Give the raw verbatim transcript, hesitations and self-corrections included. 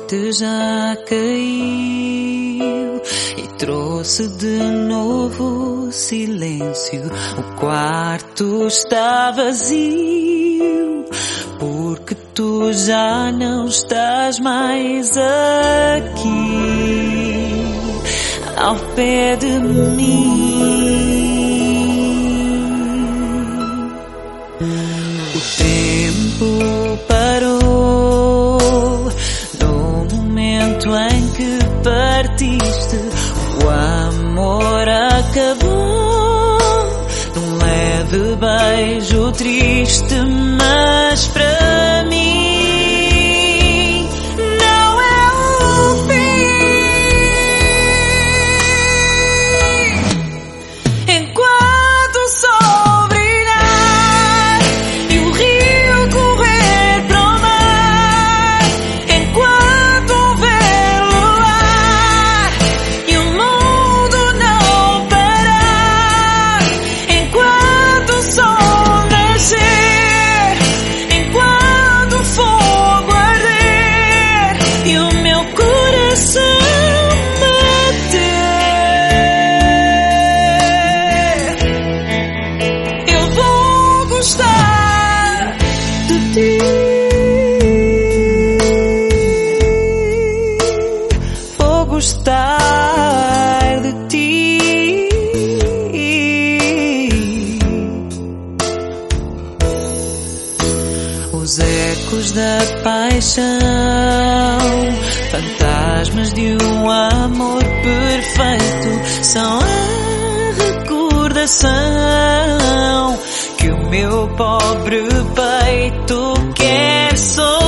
noite já caiu e trouxe de novo silêncio. O quarto está vazio, porque tu já não estás mais aqui, ao pé de mim. O tempo parou no momento em que partiste. O amor acabou num leve beijo triste, mas para mim não é o fim. Enquanto o sol brilhar e o rio correr para o mar, enquanto houver luar e o mundo não parar, enquanto o sol nascer, enquanto o fogo arder e o meu coração bater, eu vou gostar de ti. Vou gostar de ti. Os ecos da paixão, fantasmas de um amor perfeito, são a recordação que o meu pobre peito quer só.